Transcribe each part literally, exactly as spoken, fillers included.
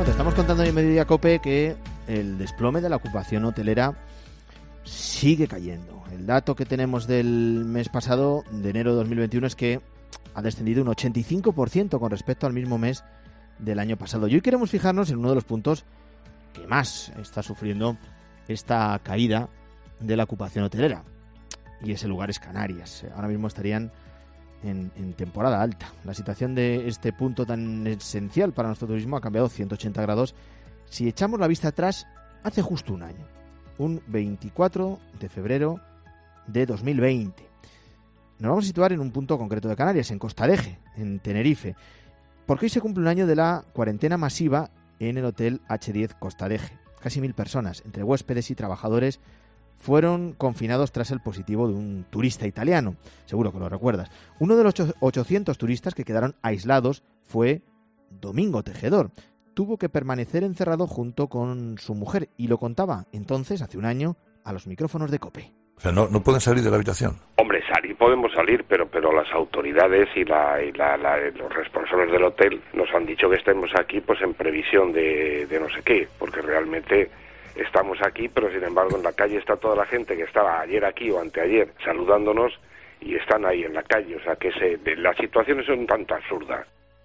Te estamos contando en Mediodía COPE que el desplome de la ocupación hotelera sigue cayendo. El dato que tenemos del mes pasado, de enero de dos mil veintiuno, es que ha descendido un ochenta y cinco por ciento con respecto al mismo mes del año pasado. Y hoy queremos fijarnos en uno de los puntos que más está sufriendo esta caída de la ocupación hotelera, y ese lugar es Canarias. Ahora mismo estarían en, en temporada alta. La situación de este punto tan esencial para nuestro turismo ha cambiado ciento ochenta grados si echamos la vista atrás hace justo un año, un veinticuatro de febrero de dos mil veinte. Nos vamos a situar en un punto concreto de Canarias, en Costa de Eje, en Tenerife, porque hoy se cumple un año de la cuarentena masiva en el Hotel hache diez Costa de Eje. Casi mil personas, entre huéspedes y trabajadores, fueron confinados tras el positivo de un turista italiano. Seguro que lo recuerdas. Uno de los ochocientos turistas que quedaron aislados fue Domingo Tejedor. Tuvo que permanecer encerrado junto con su mujer y lo contaba entonces, hace un año, a los micrófonos de COPE. O sea, no, no pueden salir de la habitación. Hombre, salir podemos salir, pero pero las autoridades y, la, y la, la, los responsables del hotel nos han dicho que estemos aquí pues en previsión de, de no sé qué, porque realmente estamos aquí, pero sin embargo en la calle está toda la gente que estaba ayer aquí o anteayer saludándonos y están ahí en la calle, o sea que se, la situación es un tanto absurda.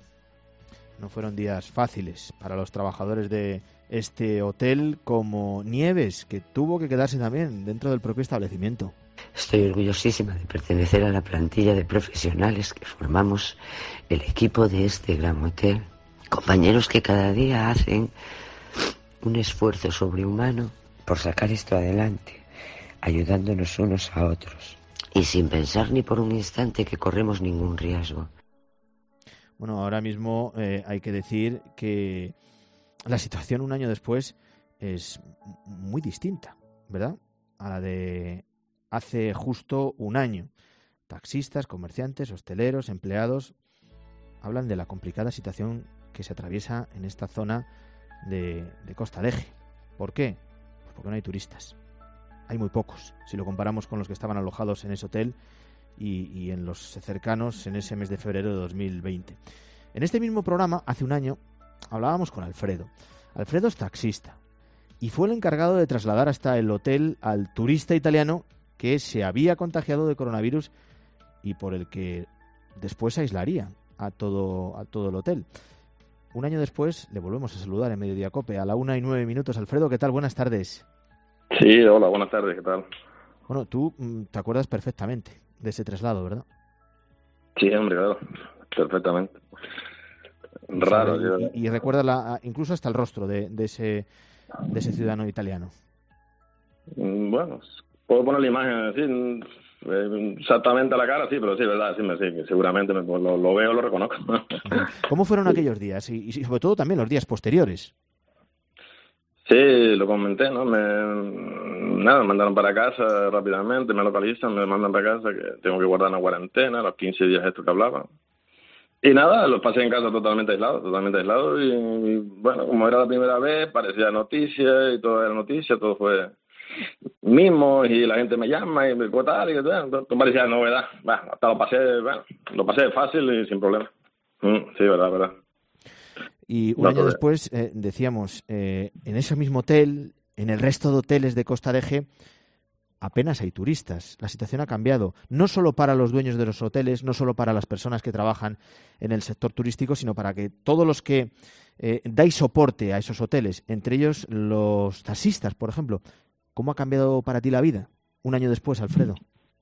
No fueron días fáciles para los trabajadores de este hotel, como Nieves, que tuvo que quedarse también dentro del propio establecimiento. Estoy orgullosísima de pertenecer a la plantilla de profesionales que formamos el equipo de este gran hotel. Compañeros que cada día hacen un esfuerzo sobrehumano por sacar esto adelante, ayudándonos unos a otros y sin pensar ni por un instante que corremos ningún riesgo. Bueno, ahora mismo eh, hay que decir que la situación un año después es muy distinta, ¿verdad?, a la de hace justo un año. Taxistas, comerciantes, hosteleros, empleados hablan de la complicada situación que se atraviesa en esta zona de, de Costa de Eje. ¿Por qué? Pues porque no hay turistas. Hay muy pocos, si lo comparamos con los que estaban alojados en ese hotel y, y en los cercanos en ese mes de febrero de dos mil veinte. En este mismo programa, hace un año, hablábamos con Alfredo. Alfredo es taxista y fue el encargado de trasladar hasta el hotel al turista italiano que se había contagiado de coronavirus y por el que después aislaría a todo, a todo el hotel. Un año después le volvemos a saludar en Mediodía COPE a la una y nueve minutos. Alfredo, ¿qué tal? Buenas tardes. Sí, hola, buenas tardes, ¿qué tal? Bueno, tú te acuerdas perfectamente de ese traslado, ¿verdad? Sí, hombre, claro, perfectamente. Raro. Y, yo... y, y recuerdas la, incluso hasta el rostro de, de ese de ese ciudadano italiano. Bueno, puedo poner la imagen así, exactamente a la cara, sí, pero sí, verdad, sí, me, sí seguramente me, lo, lo veo, lo reconozco. ¿Cómo fueron aquellos días? Y, y sobre todo también los días posteriores. Sí, lo comenté, ¿no? Me, nada, me mandaron para casa rápidamente, me localizan, me mandan para casa que tengo que guardar una cuarentena, los quince días estos que hablaba. Y nada, los pasé en casa totalmente aislado, totalmente aislado y, y bueno, como era la primera vez, parecía noticia y todo era noticia, todo fue mismo y la gente me llama y me cuenta y todo, todo parecía novedad. Bueno, hasta lo pasé, bueno, lo pasé fácil y sin problema. Mm, sí, verdad, verdad. Y un no, año después, eh, decíamos, eh, en ese mismo hotel, en el resto de hoteles de Costa de Eje, apenas hay turistas. La situación ha cambiado, no solo para los dueños de los hoteles, no solo para las personas que trabajan en el sector turístico, sino para que todos los que eh, dais soporte a esos hoteles, entre ellos los taxistas, por ejemplo. ¿Cómo ha cambiado para ti la vida un año después, Alfredo?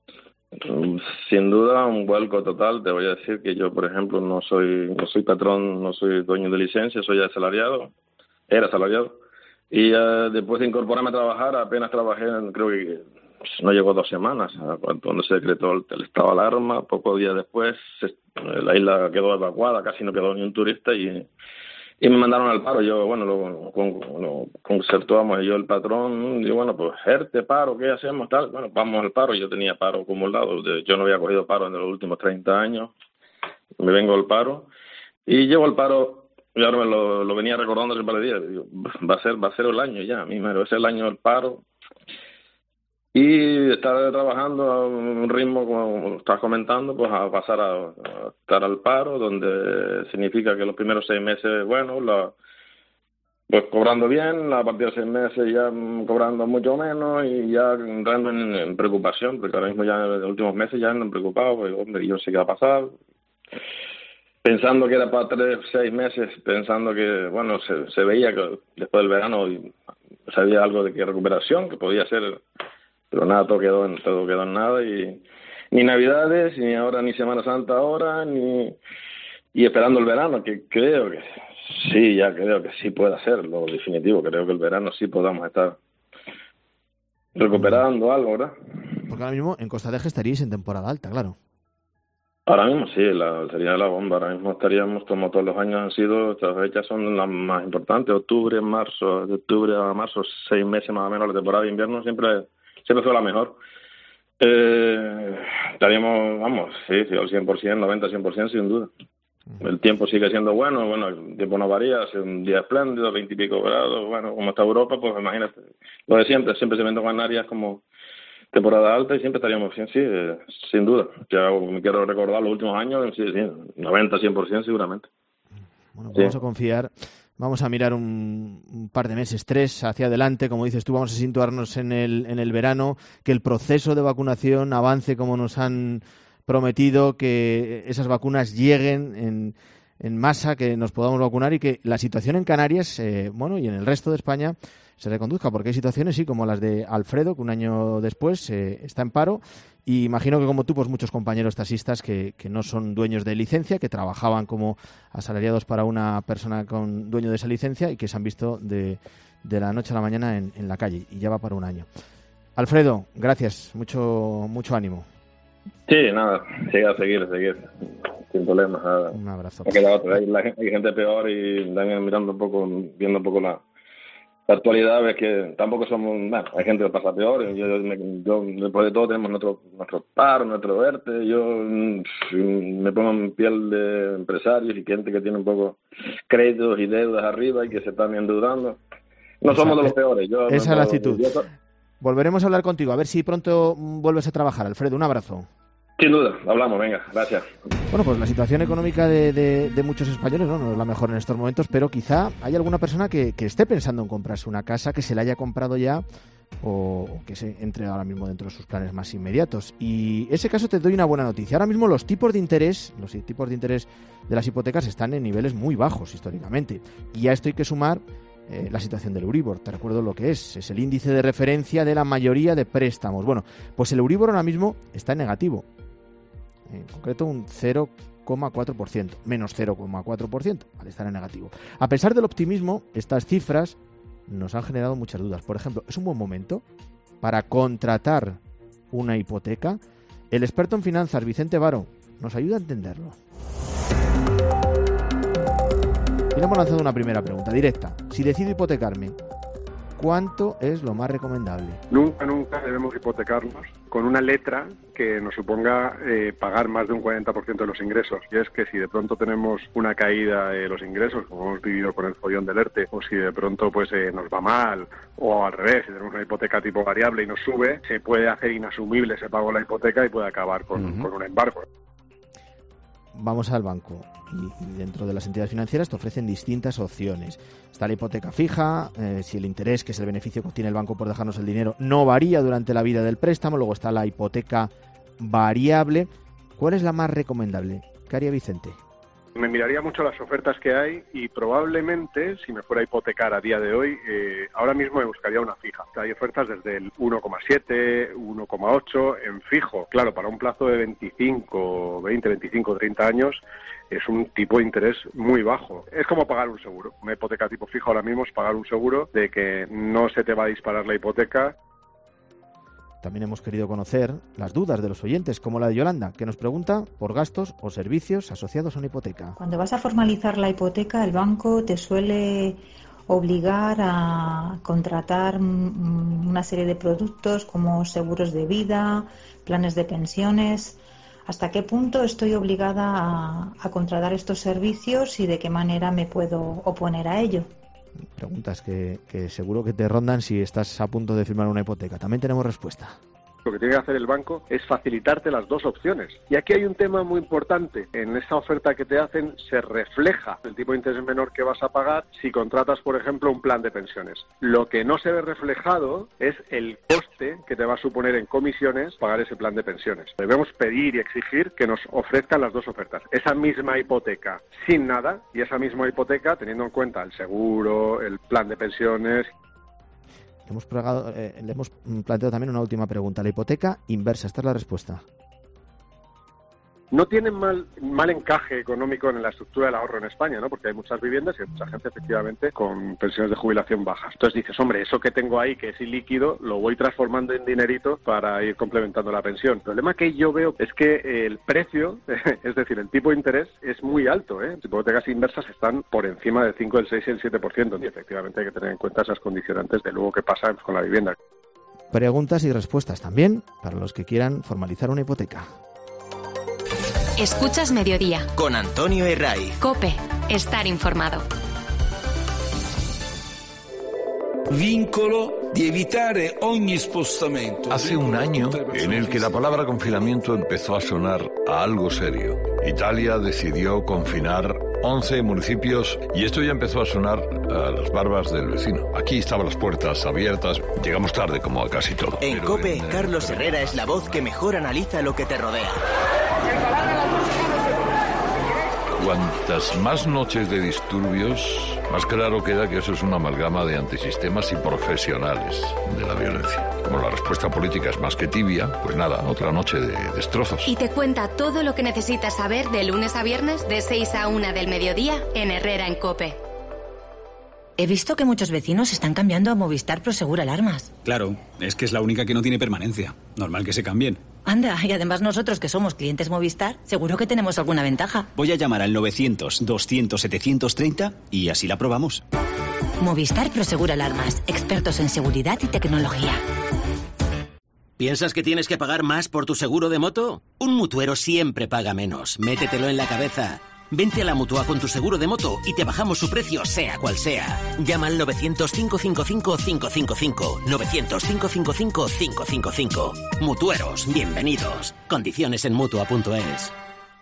Sin duda un vuelco total. Te voy a decir que yo, por ejemplo, no soy no soy patrón, no soy dueño de licencia, soy asalariado, era asalariado. Y uh, después de incorporarme a trabajar, apenas trabajé, creo que no llegó dos semanas, cuando se decretó el, el estado de alarma. Pocos días después se, la isla quedó evacuada, casi no quedó ni un turista y, y me mandaron al paro. Yo, bueno, lo, con, lo concertuamos y yo el patrón, y bueno, pues ERTE, paro, ¿qué hacemos? Tal, bueno, vamos al paro. Yo tenía paro acumulado, yo no había cogido paro en los últimos treinta años, me vengo al paro y llevo al paro. Y ahora me lo, lo venía recordando hace un par de días. Digo, va a ser va a ser el año ya, mi madre, va a ser el año del paro. Y estar trabajando a un ritmo, como estás comentando, pues a pasar a, a estar al paro, donde significa que los primeros seis meses, bueno, la, pues cobrando bien, a partir de seis meses ya cobrando mucho menos y ya entrando en, en preocupación, porque ahora mismo ya en los últimos meses ya ando preocupado, porque hombre, yo sé qué va a pasar. Pensando que era para tres, seis meses, pensando que, bueno, se, se veía que después del verano sabía algo de que recuperación, que podía ser, pero nada, todo quedó en, todo quedó en nada y ni Navidades, ni ahora ni Semana Santa ahora, ni y esperando el verano, que creo que sí, ya creo que sí puede ser lo definitivo. Creo que el verano sí podamos estar recuperando algo, ¿verdad? Porque ahora mismo en Costa de Eje estaríais en temporada alta, claro. Ahora mismo sí, la, sería la bomba. Ahora mismo estaríamos, como todos los años han sido, estas fechas son las más importantes. Octubre, marzo, de octubre a marzo, seis meses más o menos, la temporada de invierno siempre siempre fue la mejor. Eh, estaríamos, vamos, sí, sí, al cien por ciento, noventa, cien por ciento sin duda. El tiempo sigue siendo bueno, bueno, el tiempo no varía, hace un día espléndido, veinte y pico grados, bueno, como está Europa, pues imagínate, lo de siempre, siempre se ven en Canarias como temporada alta y siempre estaríamos bien, sí, eh, sin duda. Ya me quiero recordar los últimos años, sí, sí, noventa, cien por ciento seguramente. Bueno, pues sí. Vamos a confiar, vamos a mirar un, un par de meses, tres hacia adelante, como dices tú, vamos a situarnos en el, en el verano, que el proceso de vacunación avance como nos han prometido, que esas vacunas lleguen en, en masa, que nos podamos vacunar y que la situación en Canarias, eh, bueno, y en el resto de España se reconduzca, porque hay situaciones, sí, como las de Alfredo, que un año después eh, está en paro, y imagino que como tú, pues muchos compañeros taxistas que, que no son dueños de licencia, que trabajaban como asalariados para una persona con dueño de esa licencia y que se han visto de, de la noche a la mañana en, en la calle, y ya va para un año. Alfredo, gracias, mucho mucho ánimo. Sí, nada, sigue a seguir, a seguir, sin problemas. Nada. Un abrazo. Hay, hay, hay gente peor y están mirando un poco, viendo un poco la, la actualidad, ves que tampoco somos, bueno, hay gente que pasa peor. Yo, yo, yo después de todo tenemos nuestro nuestro paro, nuestro ERTE. Yo me pongo en piel de empresarios y gente que tiene un poco créditos y deudas arriba y que se están endeudando. No esa, somos de los peores. Yo, esa no, es la actitud. Yo, Volveremos a hablar contigo, a ver si pronto vuelves a trabajar. Alfredo, un abrazo. Sin duda, hablamos, venga, gracias. Bueno, pues la situación económica de, de, de muchos españoles ¿no? no es la mejor en estos momentos, pero quizá hay alguna persona que, que esté pensando en comprarse una casa, que se la haya comprado ya o, o que se entre ahora mismo dentro de sus planes más inmediatos. Y ese caso te doy una buena noticia. Ahora mismo los tipos de interés, los tipos de interés de las hipotecas están en niveles muy bajos históricamente. Y a esto hay que sumar Eh, la situación del Euribor. Te recuerdo lo que es, es el índice de referencia de la mayoría de préstamos. Bueno, pues el Euribor ahora mismo está en negativo, en concreto un cero coma cuatro por ciento, menos cero coma cuatro por ciento al estar en negativo. A pesar del optimismo, estas cifras nos han generado muchas dudas. Por ejemplo, ¿es un buen momento para contratar una hipoteca? El experto en finanzas, Vicente Varo, nos ayuda a entenderlo. Y le hemos lanzado una primera pregunta directa. Si decido hipotecarme, ¿cuánto es lo más recomendable? Nunca, nunca debemos hipotecarnos con una letra que nos suponga eh, pagar más de un cuarenta por ciento de los ingresos. Y es que si de pronto tenemos una caída de los ingresos, como hemos vivido con el follón del ERTE, o si de pronto pues eh, nos va mal, o al revés, si tenemos una hipoteca tipo variable y nos sube, se puede hacer inasumible ese pago de la hipoteca y puede acabar con, uh-huh. con un embargo. Vamos al banco y, y dentro de las entidades financieras te ofrecen distintas opciones. Está la hipoteca fija, eh, si el interés, que es el beneficio que obtiene el banco por dejarnos el dinero, no varía durante la vida del préstamo. Luego está la hipoteca variable. ¿Cuál es la más recomendable? ¿Qué haría Vicente? Me miraría mucho las ofertas que hay y probablemente, si me fuera a hipotecar a día de hoy, eh, ahora mismo me buscaría una fija. Hay ofertas desde el uno coma siete, uno coma ocho en fijo. Claro, para un plazo de veinticinco, veinte, veinticinco, treinta años es un tipo de interés muy bajo. Es como pagar un seguro. Una hipoteca tipo fijo ahora mismo es pagar un seguro de que no se te va a disparar la hipoteca. También hemos querido conocer las dudas de los oyentes, como la de Yolanda, que nos pregunta por gastos o servicios asociados a una hipoteca. Cuando vas a formalizar la hipoteca, el banco te suele obligar a contratar una serie de productos como seguros de vida, planes de pensiones. ¿Hasta qué punto estoy obligada a, a contratar estos servicios y de qué manera me puedo oponer a ello? Preguntas que, que seguro que te rondan si estás a punto de firmar una hipoteca. También tenemos respuesta. Lo que tiene que hacer el banco es facilitarte las dos opciones. Y aquí hay un tema muy importante. En esa oferta que te hacen se refleja el tipo de interés menor que vas a pagar si contratas, por ejemplo, un plan de pensiones. Lo que no se ve reflejado es el coste que te va a suponer en comisiones pagar ese plan de pensiones. Debemos pedir y exigir que nos ofrezcan las dos ofertas. Esa misma hipoteca sin nada y esa misma hipoteca teniendo en cuenta el seguro, el plan de pensiones. Hemos plegado, eh, le hemos planteado también una última pregunta. La hipoteca inversa, esta es la respuesta. No tienen mal, mal encaje económico en la estructura del ahorro en España, ¿no? Porque hay muchas viviendas y hay mucha gente, efectivamente, con pensiones de jubilación bajas. Entonces dices, hombre, eso que tengo ahí, que es ilíquido, lo voy transformando en dinerito para ir complementando la pensión. El problema que yo veo es que el precio, es decir, el tipo de interés, es muy alto, ¿eh? Las hipotecas inversas están por encima del cinco, el seis y el siete por ciento. Y efectivamente hay que tener en cuenta esas condicionantes de luego que pasa con la vivienda. Preguntas y respuestas también para los que quieran formalizar una hipoteca. Escuchas Mediodía. Con Antonio Herraiz. COPE. Estar informado. Vincolo di evitare ogni spostamento. Hace un año en el que la palabra confinamiento empezó a sonar a algo serio. Italia decidió confinar once municipios y esto ya empezó a sonar a las barbas del vecino. Aquí estaban las puertas abiertas. Llegamos tarde, como a casi todo. En Pero COPE, en, Carlos Herrera es la voz que mejor analiza lo que te rodea. Cuantas más noches de disturbios, más claro queda que eso es una amalgama de antisistemas y profesionales de la violencia. Como la respuesta política es más que tibia, pues nada, otra noche de destrozos. Y te cuenta todo lo que necesitas saber de lunes a viernes de seis a una del mediodía en Herrera en COPE. He visto que muchos vecinos están cambiando a Movistar Prosegur Alarmas. Claro, es que es la única que no tiene permanencia. Normal que se cambien. Anda, y además nosotros que somos clientes Movistar, seguro que tenemos alguna ventaja. Voy a llamar al novecientos, doscientos, setecientos treinta y así la probamos. Movistar Prosegur Alarmas, expertos en seguridad y tecnología. ¿Piensas que tienes que pagar más por tu seguro de moto? Un mutuero siempre paga menos. Métetelo en la cabeza. Vente a la Mutua con tu seguro de moto y te bajamos su precio, sea cual sea. Llama al novecientos, cinco cinco cinco, cinco cinco cinco. novecientos, cinco cinco cinco, cinco cinco cinco. Mutueros, bienvenidos. Condiciones en Mutua punto es.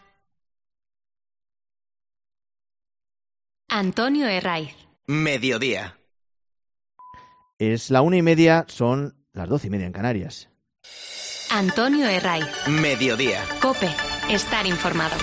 Antonio Herraiz. Mediodía. Es la una y media, son las doce y media en Canarias. Antonio Herraiz. Mediodía. COPE. Estar informado.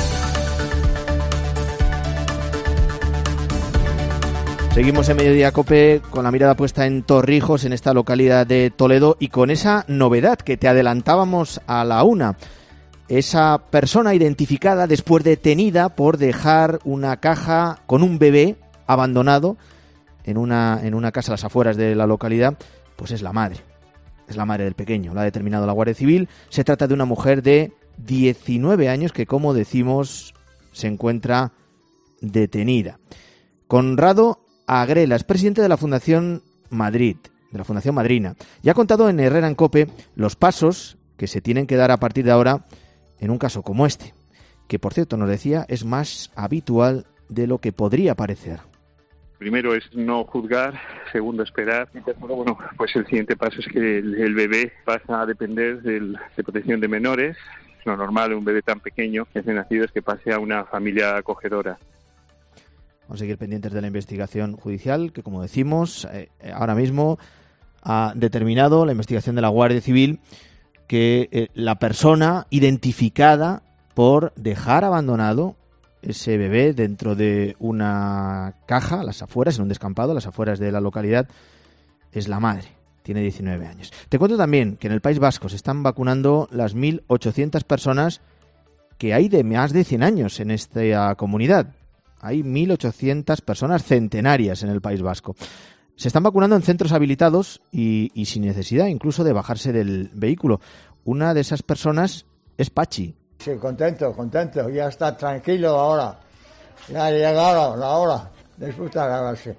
Seguimos en Mediodía COPE con la mirada puesta en Torrijos, en esta localidad de Toledo, y con esa novedad que te adelantábamos a la una. Esa persona identificada después detenida por dejar una caja con un bebé abandonado en una, en una casa a las afueras de la localidad, pues es la madre. Es la madre del pequeño, lo ha determinado la Guardia Civil. Se trata de una mujer de diecinueve años que, como decimos, se encuentra detenida. Conrado Agrela es presidente de la Fundación Madrid, de la Fundación Madrina, y ha contado en Herrera en COPE los pasos que se tienen que dar a partir de ahora en un caso como este, que por cierto nos decía es más habitual de lo que podría parecer. Primero es no juzgar, segundo esperar, y tercero, bueno, pues el siguiente paso es que el, el bebé pasa a depender del, de protección de menores. Lo normal de un bebé tan pequeño, recién nacido, es que pase a una familia acogedora. Vamos a seguir pendientes de la investigación judicial, que como decimos, eh, ahora mismo ha determinado la investigación de la Guardia Civil que eh, la persona identificada por dejar abandonado ese bebé dentro de una caja a las afueras, en un descampado a las afueras de la localidad, es la madre. Tiene diecinueve años. Te cuento también que en el País Vasco se están vacunando las mil ochocientas personas que hay de más de cien años en esta comunidad. Hay mil ochocientas personas centenarias en el País Vasco. Se están vacunando en centros habilitados y, y sin necesidad incluso de bajarse del vehículo. Una de esas personas es Pachi. Sí, contento, contento. Ya está tranquilo ahora. Ya ha llegado la hora de disfrutar la base.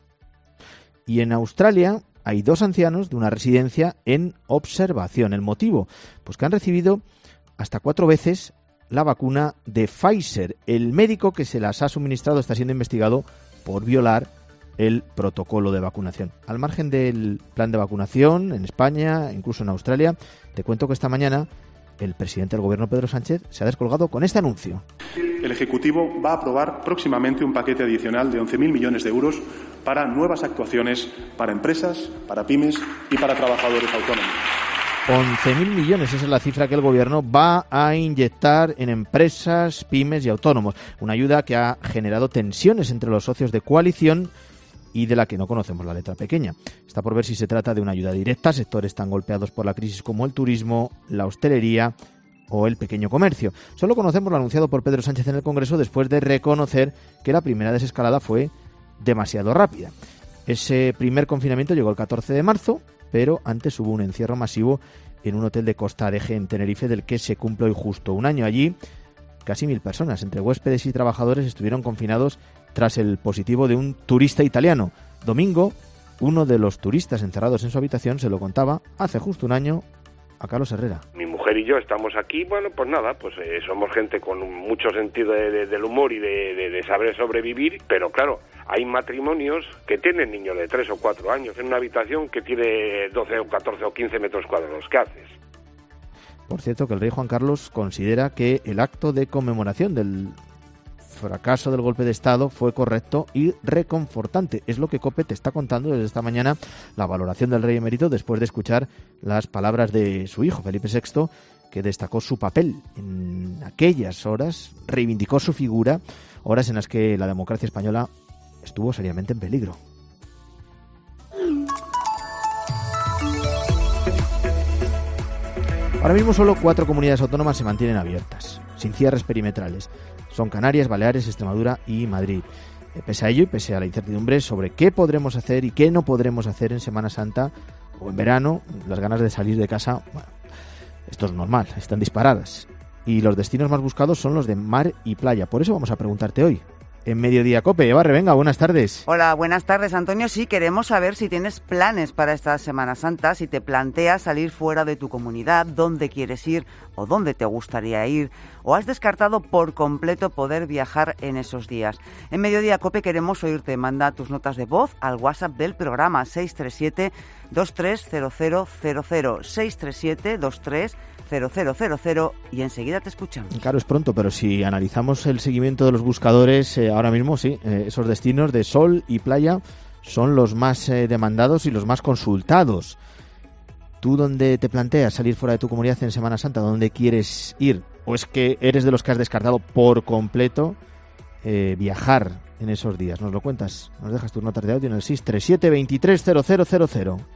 Y en Australia hay dos ancianos de una residencia en observación. ¿El motivo? Pues que han recibido hasta cuatro veces la vacuna de Pfizer. El médico que se las ha suministrado está siendo investigado por violar el protocolo de vacunación. Al margen del plan de vacunación en España, incluso en Australia, te cuento que esta mañana el presidente del Gobierno, Pedro Sánchez, se ha descolgado con este anuncio. El Ejecutivo va a aprobar próximamente un paquete adicional de once mil millones de euros para nuevas actuaciones para empresas, para pymes y para trabajadores autónomos. once mil millones, esa es la cifra que el Gobierno va a inyectar en empresas, pymes y autónomos. Una ayuda que ha generado tensiones entre los socios de coalición y de la que no conocemos la letra pequeña. Está por ver si se trata de una ayuda directa a sectores tan golpeados por la crisis como el turismo, la hostelería o el pequeño comercio. Solo conocemos lo anunciado por Pedro Sánchez en el Congreso después de reconocer que la primera desescalada fue demasiado rápida. Ese primer confinamiento llegó el catorce de marzo, pero antes hubo un encierro masivo en un hotel de Costa Areje en Tenerife del que se cumple hoy justo un año. Allí casi mil personas, entre huéspedes y trabajadores, estuvieron confinados tras el positivo de un turista italiano. Domingo, uno de los turistas encerrados en su habitación se lo contaba hace justo un año a Carlos Herrera. Mi mujer y yo estamos aquí, bueno, pues nada, pues eh, somos gente con mucho sentido de, de, del humor y de, de, de saber sobrevivir, pero claro, hay matrimonios que tienen niños de tres o cuatro años en una habitación que tiene doce o catorce o quince metros cuadrados. ¿Qué haces? Por cierto, que el rey Juan Carlos considera que el acto de conmemoración del fracaso del golpe de Estado fue correcto y reconfortante. Es lo que COPE te está contando desde esta mañana, la valoración del rey emérito después de escuchar las palabras de su hijo, Felipe sexto, que destacó su papel en aquellas horas, reivindicó su figura, horas en las que la democracia española estuvo seriamente en peligro. Ahora mismo solo cuatro comunidades autónomas se mantienen abiertas, sin cierres perimetrales. Son Canarias, Baleares, Extremadura y Madrid. Pese a ello y pese a la incertidumbre sobre qué podremos hacer y qué no podremos hacer en Semana Santa o en verano, las ganas de salir de casa, bueno, esto es normal, están disparadas. Y los destinos más buscados son los de mar y playa. Por eso vamos a preguntarte hoy, en Mediodía Cope. Eva Revenga, buenas tardes. Hola, buenas tardes, Antonio. Sí, queremos saber si tienes planes para esta Semana Santa, si te planteas salir fuera de tu comunidad, dónde quieres ir o dónde te gustaría ir, o has descartado por completo poder viajar en esos días. En Mediodía Cope queremos oírte. Manda tus notas de voz al WhatsApp del programa seis tres siete, dos tres cero cero cero cero, seis tres siete, dos tres cero cero cero cero y enseguida te escuchamos. Claro, es pronto, pero si analizamos el seguimiento de los buscadores, eh, ahora mismo sí, eh, esos destinos de sol y playa son los más eh, demandados y los más consultados. ¿Tú dónde te planteas salir fuera de tu comunidad en Semana Santa? ¿Dónde quieres ir? ¿O es que eres de los que has descartado por completo eh, viajar en esos días? ¿Nos lo cuentas? Nos dejas tus notas de audio en el seis tres siete, veintitrés cero cero cero cero.